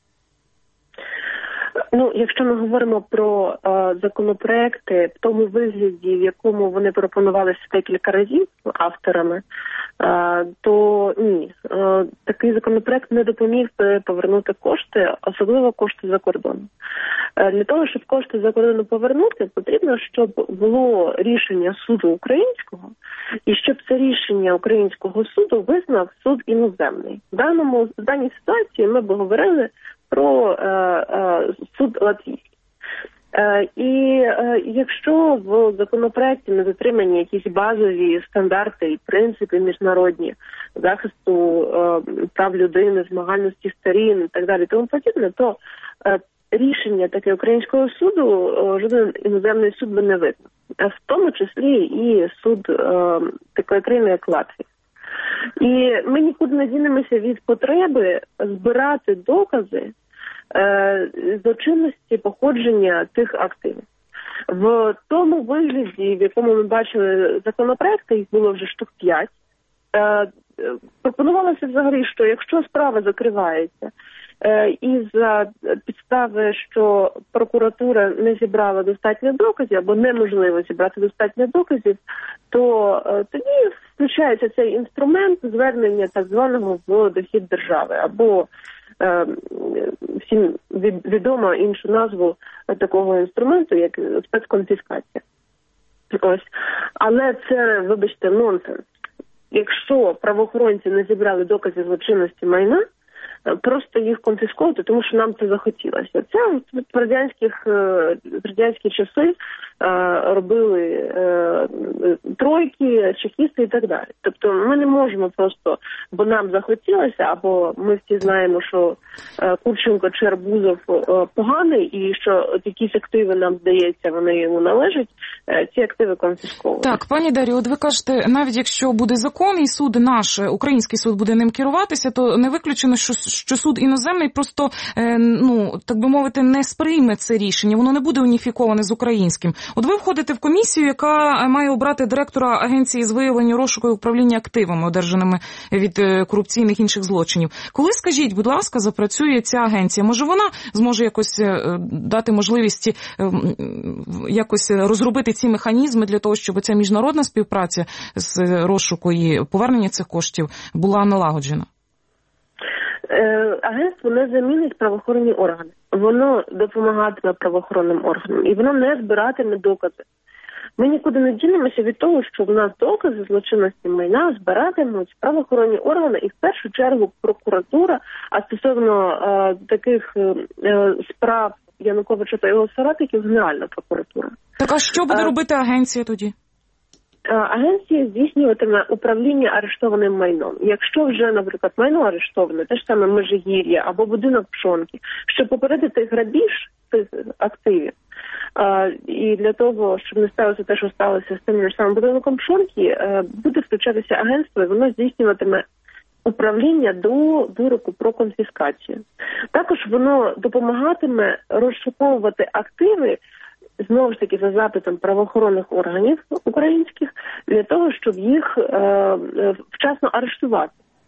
Ну, якщо ми говоримо про е, законопроекти в тому вигляді, в якому вони пропонувалися декілька разів авторами, е, то ні, е, такий законопроект не допоміг повернути кошти, особливо кошти за кордоном. Е, для того, щоб кошти за кордону повернути, потрібно, щоб було рішення суду українського, і щоб це рішення українського суду визнав суд іноземний. В даному, в даній ситуації ми б говорили про е, е, суд латвійський. Е, і е, якщо в законопроекті не дотримані якісь базові стандарти і принципи міжнародні захисту е, прав людини, змагальності сторін і так далі, тому подібне, то е, рішення таке українського суду е, жоден іноземний суд би не визнав. В тому числі і суд е, такої країни, як Латвія. І ми нікуди не дінемося від потреби збирати докази е, злочинності походження тих активів. В тому вигляді, в якому ми бачили законопроекти, їх було вже штук п'ять, е, пропонувалося взагалі, що якщо справа закривається і за підстави, що прокуратура не зібрала достатньо доказів або неможливо зібрати достатньо доказів, то тоді включається цей інструмент звернення так званого в дохід держави або всім відомо іншу назву такого інструменту, як спецконфіскація. Ось. Але це, вибачте, нонсенс. Якщо правоохоронці не зібрали докази злочинності майна, просто їх конфісковувати, тому що нам це захотілося. Це в радянських, радянські часи робили тройки, чекісти і так далі. Тобто ми не можемо просто, бо нам захотілося, або ми всі знаємо, що Курченко чи Арбузов поганий, і що якісь активи, нам здається, вони йому належать, ці активи конфісковувати. Так, пані Дар'ю, от ви кажете, навіть якщо буде закон і суд наш, український суд буде ним керуватися, то не виключено, що що суд іноземний просто, ну, так би мовити, не сприйме це рішення, воно не буде уніфіковане з українським. От ви входите в комісію, яка має обрати директора агенції з виявлення, розшуку і управління активами, одержаними від корупційних інших злочинів. Коли, скажіть, будь ласка, запрацює ця агенція? Може вона зможе якось дати можливість якось розробити ці механізми для того, щоб ця міжнародна співпраця з розшуку і повернення цих коштів була налагоджена? Агентство не замінить правоохоронні органи. Воно допомагатиме правоохоронним органам. І воно не збиратиме докази. Ми нікуди не дінемося від того, що в нас докази злочинності майна збиратимуть правоохоронні органи і в першу чергу прокуратура, а стосовно е, таких е, справ Януковича та його соратників Генеральна прокуратура. Так а що буде а... робити агенція тоді? Агенція здійснюватиме управління арештованим майном. Якщо вже, наприклад, майно арештоване, те ж саме Межигір'я або будинок Пшонки, щоб попередити грабіж цих активів, а, і для того, щоб не сталося те, що сталося з тим ж самим будинком Пшонки, буде включатися агентство, і воно здійснюватиме управління до вироку про конфіскацію. Також воно допомагатиме розшуковувати активи, знову ж таки, за запитом правоохоронних органів українських, для того, щоб їх е, вчасно арештувати.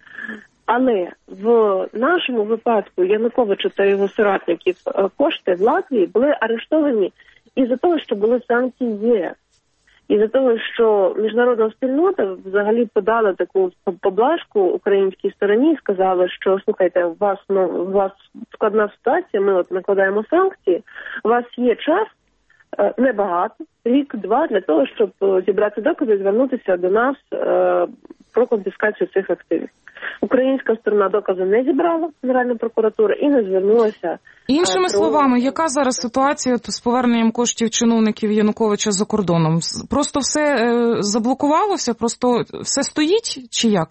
Але в нашому випадку Януковича та його соратників кошти в Латвії були арештовані із-за того, що були санкції ЄС. Із-за того, що міжнародна спільнота взагалі подала таку поблажку українській стороні і сказала, що, слухайте, у вас, ну, у вас складна ситуація, ми от накладаємо санкції, у вас є час, небагато, рік-два, для того, щоб зібрати докази і звернутися до нас е, про конфіскацію цих активів. Українська сторона докази не зібрала, Генеральна прокуратура, і не звернулася. Іншими про... словами, яка зараз ситуація з поверненням коштів чиновників Януковича за кордоном? Просто все е, заблокувалося, просто все стоїть, чи як?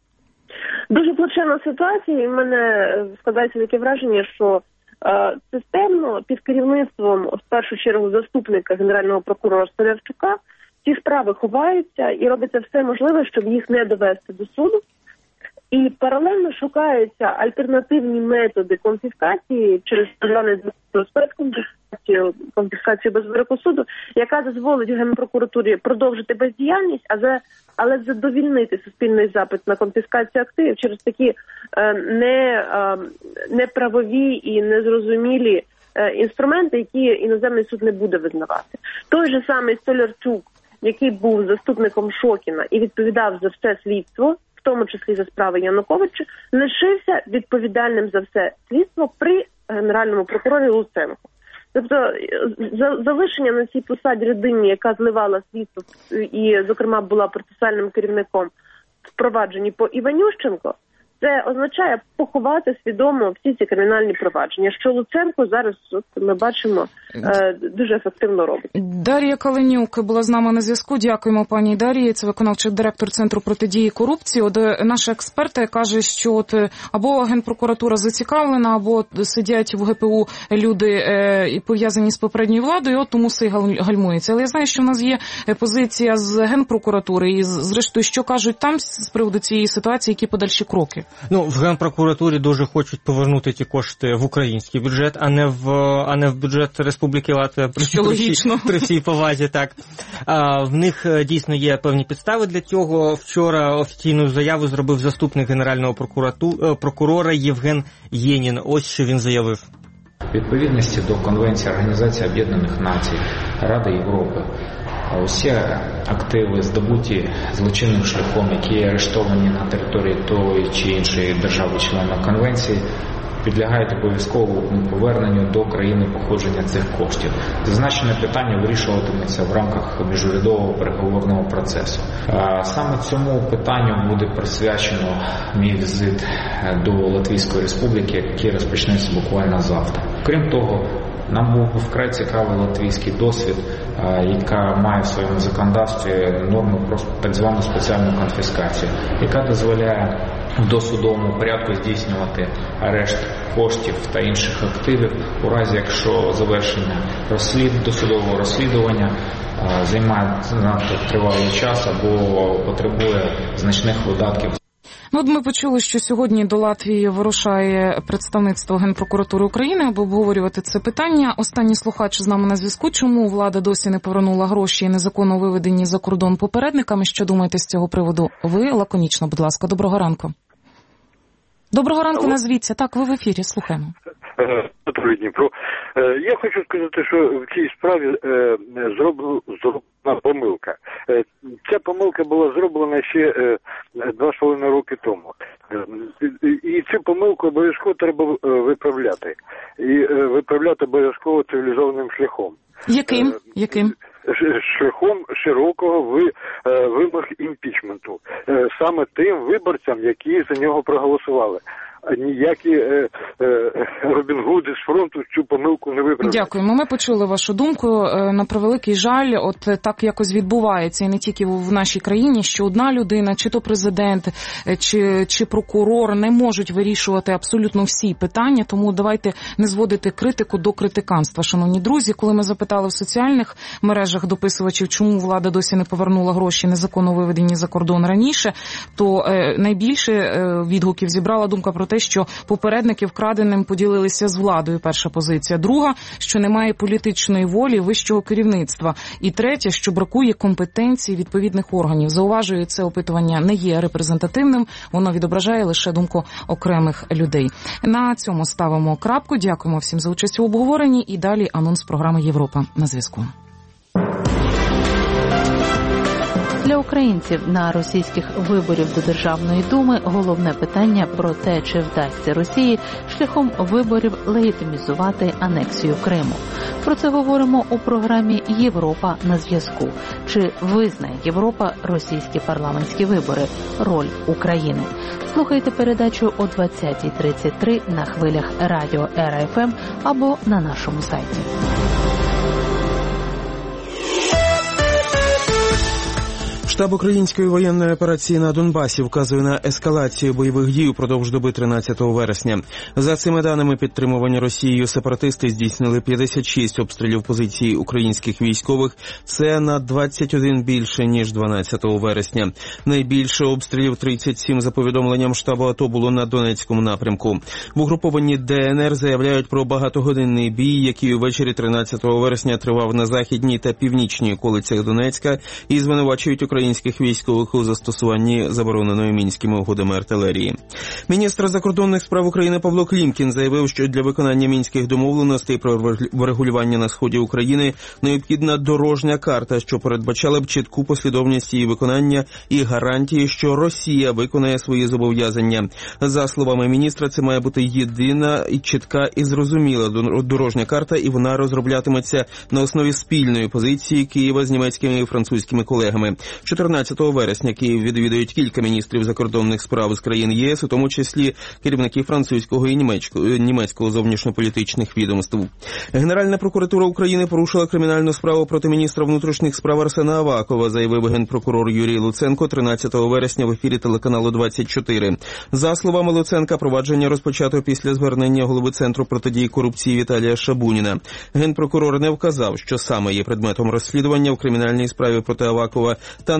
Дуже плачевна ситуація, і в мене складається таке враження, що системно під керівництвом, в першу чергу, заступника генерального прокурора Столярчука, ці справи ховаються і робиться все можливе, щоб їх не довести до суду. І паралельно шукаються альтернативні методи конфіскації через державний спецконфіскацію, конфіскацію без вироку суду, яка дозволить Генпрокуратурі продовжити бездіяльність, а за, але задовільнити суспільний запит на конфіскацію активів через такі е, не, е, неправові і незрозумілі е, інструменти, які іноземний суд не буде визнавати. Той же самий Столярчук, який був заступником Шокіна і відповідав за все слідство, в тому числі за справи Януковича, лишився відповідальним за все слідство при генеральному прокурорі Луценку. Тобто залишення на цій посаді людині, яка зливала слідство і, зокрема, була процесуальним керівником впровадженні по Іванющенко, це означає поховати свідомо всі ці кримінальні провадження, що Луценко зараз, от, ми бачимо, дуже ефективно робить. Дар'я Каленюк була з нами на зв'язку. Дякуємо, пані Дар'ї. Це виконавчий директор Центру протидії корупції. От наша експерта каже, що от або Генпрокуратура зацікавлена, або сидять в ГПУ люди е, пов'язані з попередньою владою, от тому все й гальмується. Але я знаю, що в нас є позиція з Генпрокуратури і, зрештою, що кажуть там з приводу цієї ситуації, які подальші кроки? Ну, в Генпрокуратурі дуже хочуть повернути ті кошти в український бюджет, а не в, а не в бюджет Республіки Латвія. Що логічно. При всій повазі, так. А, в них дійсно є певні підстави для цього. Вчора офіційну заяву зробив заступник Генерального прокурора Євген Єнін. Ось що він заявив. Відповідності до Конвенції Організації Об'єднаних Націй, Ради Європи, усі активи, здобуті злочинним шляхом, які арештовані на території тої чи іншої держави-члена Конвенції, підлягають обов'язковому поверненню до країни походження цих коштів. Зазначене питання вирішуватиметься в рамках міжурядового переговорного процесу. Саме цьому питанню буде присвячено мій візит до Латвійської Республіки, який розпочнеться буквально завтра. Крім того, нам був вкрай цікавий латвійський досвід, яка має в своєму законодавстві норму про так звану спеціальну конфіскацію, яка дозволяє в досудовому порядку здійснювати арешт коштів та інших активів у разі, якщо завершення розслід... досудового розслідування займає надто тривалий час або потребує значних видатків. Ну, от ми почули, що сьогодні до Латвії вирушає представництво Генпрокуратури України, аби обговорювати це питання. Останній слухач з нами на зв'язку. Чому влада досі не повернула гроші і незаконно виведені за кордон попередниками? Що думаєте з цього приводу? Ви лаконічно, будь ласка. Доброго ранку. Доброго ранку, Алло. Назвіться. Так, ви в ефірі, слухаємо. Дніпро. Я хочу сказати, що в цій справі зроблена помилка. Ця помилка була зроблена ще два з половиною роки тому. І цю помилку обов'язково треба виправляти. І виправляти обов'язково цивілізованим шляхом. Яким? Яким? Шляхом широкого вимог імпічменту. Саме тим виборцям, які за нього проголосували. Ніякі е, е, Робін Гуди з фронту цю помилку не виправляють. Дякуємо. Ми почули вашу думку. На превеликий жаль, от так якось відбувається, і не тільки в нашій країні, що одна людина, чи то президент, чи, чи прокурор не можуть вирішувати абсолютно всі питання, тому давайте не зводити критику до критиканства. Шановні друзі, коли ми запитали в соціальних мережах дописувачів, чому влада досі не повернула гроші незаконно виведені за кордон раніше, то е, найбільше е, відгуків зібрала думка про те, що попередники вкраденим поділилися з владою. Перша позиція. Друга, що немає політичної волі вищого керівництва. І третя, що бракує компетенції відповідних органів. Зауважую, це опитування не є репрезентативним, воно відображає лише думку окремих людей. На цьому ставимо крапку. Дякуємо всім за участь у обговоренні. І далі анонс програми «Європа» на зв'язку. Для українців на російських виборів до Державної думи головне питання про те, чи вдасться Росії шляхом виборів легітимізувати анексію Криму. Про це говоримо у програмі «Європа на зв'язку». Чи визнає Європа російські парламентські вибори? Роль України. Слухайте передачу о двадцятій тридцять три на хвилях радіо Ера Еф Ем або на нашому сайті. Штаб української воєнної операції на Донбасі вказує на ескалацію бойових дій упродовж доби тринадцятого вересня. За цими даними, підтримувані Росією сепаратисти здійснили п'ятдесят шість обстрілів позицій українських військових. Це на двадцять один більше, ніж дванадцятого вересня. Найбільше обстрілів, тридцять сім, за повідомленням штабу АТО, було на Донецькому напрямку. В угрупованні Де Ен Ер заявляють про багатогодинний бій, який увечері тринадцятого вересня тривав на західній та північній околицях Донецька, і звинувачують українських військових у застосуванні забороненої мінськими угодами артилерії. Міністр закордонних справ України Павло Клімкін заявив, що для виконання мінських домовленостей про врегулювання на сході України необхідна дорожня карта, що передбачала б чітку послідовність її виконання і гарантії, що Росія виконає свої зобов'язання. За словами міністра, це має бути єдина і чітка і зрозуміла дорожня карта, і вона розроблятиметься на основі спільної позиції Києва з німецькими і французькими колегами. чотирнадцятого вересня Київ відвідують кілька міністрів закордонних справ з країн Є С, у тому числі керівники французького і німецького зовнішньополітичних відомств. Генеральна прокуратура України порушила кримінальну справу проти міністра внутрішніх справ Арсена Авакова, заявив генпрокурор Юрій Луценко тринадцятого вересня в ефірі телеканалу двадцять чотири. За словами Луценка, провадження розпочато після звернення голови Центру протидії корупції Віталія Шабуніна. Генпрокурор не вказав, що саме є предметом розслідування в кримінальній справі проти Авакова, та не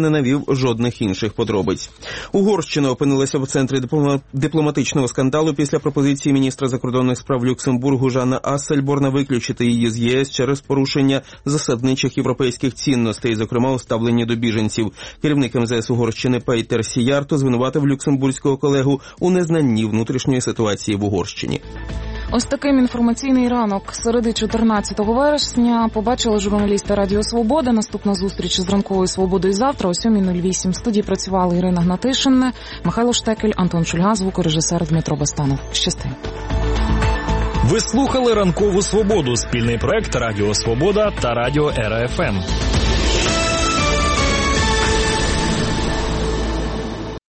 не навів жодних інших подробиць. Угорщина опинилася в центрі дипломатичного скандалу після пропозиції міністра закордонних справ Люксембургу Жана Ассельборна виключити її з ЄС через порушення засадничих європейських цінностей, зокрема у ставленні до біженців. Керівник ем зе ес Угорщини Пейтер Сіярто звинуватив люксембурзького колегу у незнанні внутрішньої ситуації в Угорщині. Ось таким інформаційний ранок середи чотирнадцятого вересня побачили журналісти Радіо Свобода. Наступна зустріч з ранковою свободою завтра о сьомій нуль вісім. В студії працювали Ірина Гнатишин, Михайло Штекель, Антон Шульга, звукорежисер Дмитро Бастанов. Щасти. Ви слухали Ранкову Свободу, спільний проект Радіо Свобода та Радіо Ера Еф Ем.